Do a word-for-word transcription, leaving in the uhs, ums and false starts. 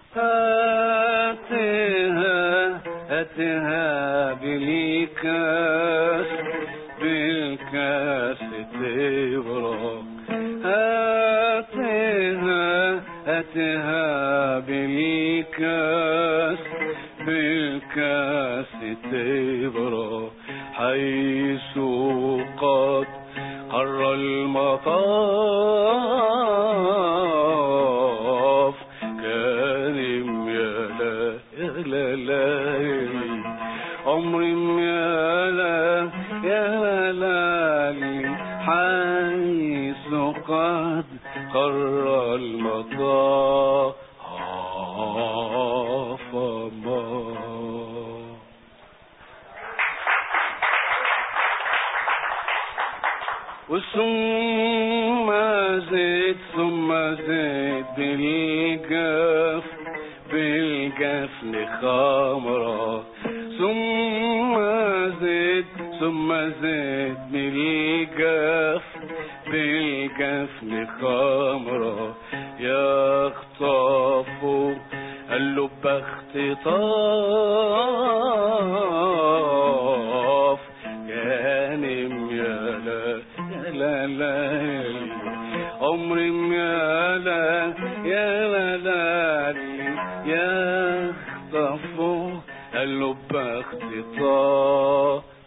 هاتها هاتها بالكاس بالكاس تبرق، هاتها هاتها بالكاس بالكاس تبرق، حيث قد قر المطاف كريم يا لا يا لا لا عمري يا لا يا لا حيث قد قر المطاف وثم زيد ثم زيد بالجف بالجفن خمرة، ثم زيد ثم زيد بالجف بالجفن خمرة، يخطف اللب اختطاف كانم يا لا لا لا عمري يا لا يا لا لا يخطف اللب اختطاف